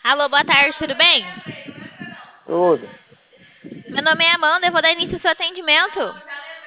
Alô, boa tarde, tudo bem? Tudo. Meu nome é Amanda, eu vou dar início ao seu atendimento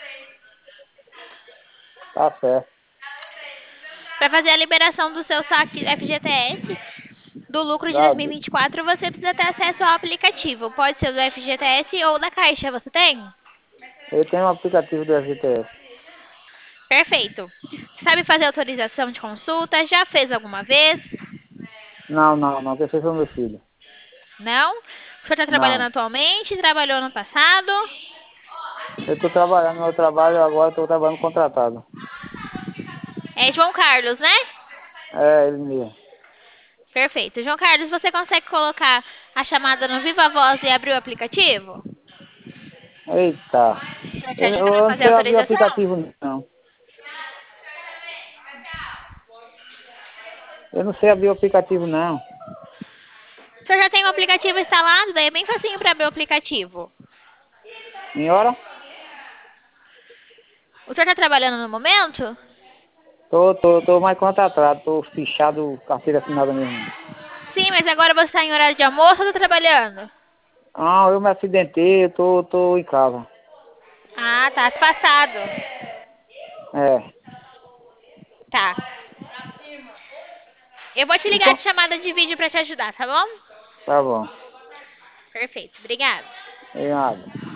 Tá certo. para fazer a liberação do seu saque FGTS do lucro de Já, 2024. Você precisa ter acesso ao aplicativo. Pode ser do FGTS ou da Caixa. Você tem? eu tenho um aplicativo do FGTS. Perfeito. Sabe fazer autorização de consulta? Já fez alguma vez? Não. Quem fez foi meu filho. Não? O senhor está trabalhando Não. atualmente? Trabalhou no passado? Eu tô trabalhando no meu trabalho agora, tô trabalhando contratado. É João Carlos, né? É, ele mesmo. Perfeito. João Carlos, você consegue colocar a chamada no Viva Voz e abrir o aplicativo? Eita. O senhor te Eu, ajuda para eu não fazer a sei abrir o autorização? aplicativo, não. Eu não sei abrir o aplicativo, não. O senhor já tem o aplicativo instalado? Daí é bem facinho para abrir o aplicativo. Senhora? O senhor está trabalhando no momento? Tô mais contratado. Tô fichado, carteira assinada mesmo. Sim, mas agora você está em horário de almoço ou está trabalhando? Ah, eu me acidentei, tô em casa. Ah, tá passado. É. Tá. Eu vou te ligar Então, de chamada de vídeo para te ajudar, tá bom? tá bom. Perfeito. Obrigada. Obrigado.